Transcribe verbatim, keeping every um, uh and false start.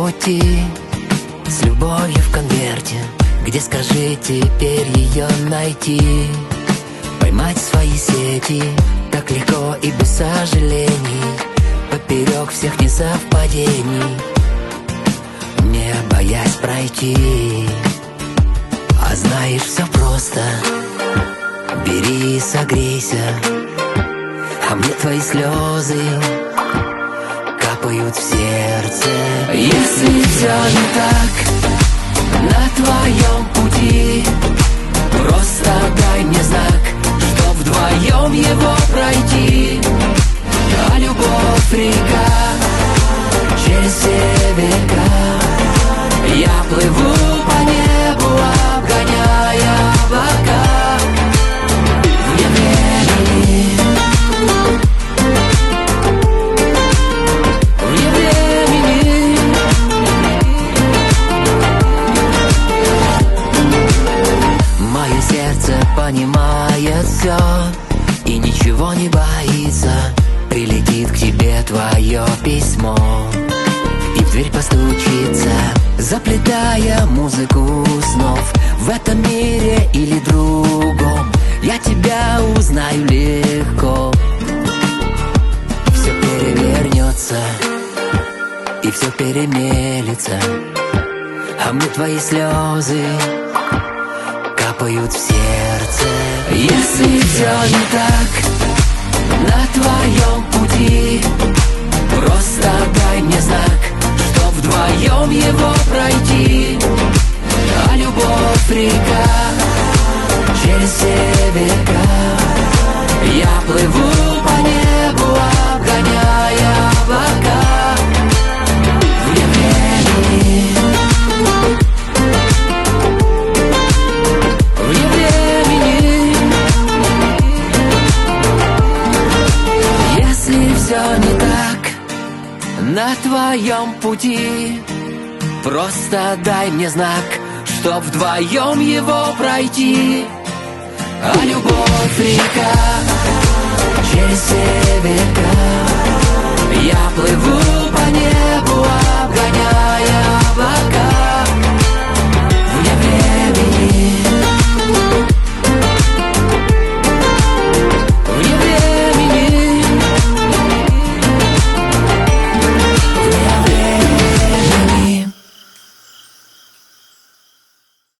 пути, с любовью в конверте, где, скажи, теперь ее найти. Поймать свои сети так легко и без сожалений, поперек всех несовпадений, не боясь пройти. А знаешь, все просто, бери и согрейся, а мне твои слезы капают в сердце. Если все не так на твоем пути, просто дай мне знак, что вдвоем его пройти. А любовь река через все века, я плыву по небу, обгоняя облака. Вне времени, вне времени. Мое сердце понимает все и ничего не боится. Прилетит к тебе твое письмо и в дверь постучится, заплетая музыку снов. В этом мире или другом я тебя узнаю легко. Все перевернется и все перемелется, а мне твои слезы капают в сердце. Если все не так на твоем пути, просто дай мне знак, что вдвоем его пройти. А любовь река через все века, я плыву по небу, обгоняя облака. Вне времени, вне времени. Если все не так на твоем пути, просто дай мне знак, что вдвоем его пройти. А любовь река через все века, я плыву по небу, обгоняя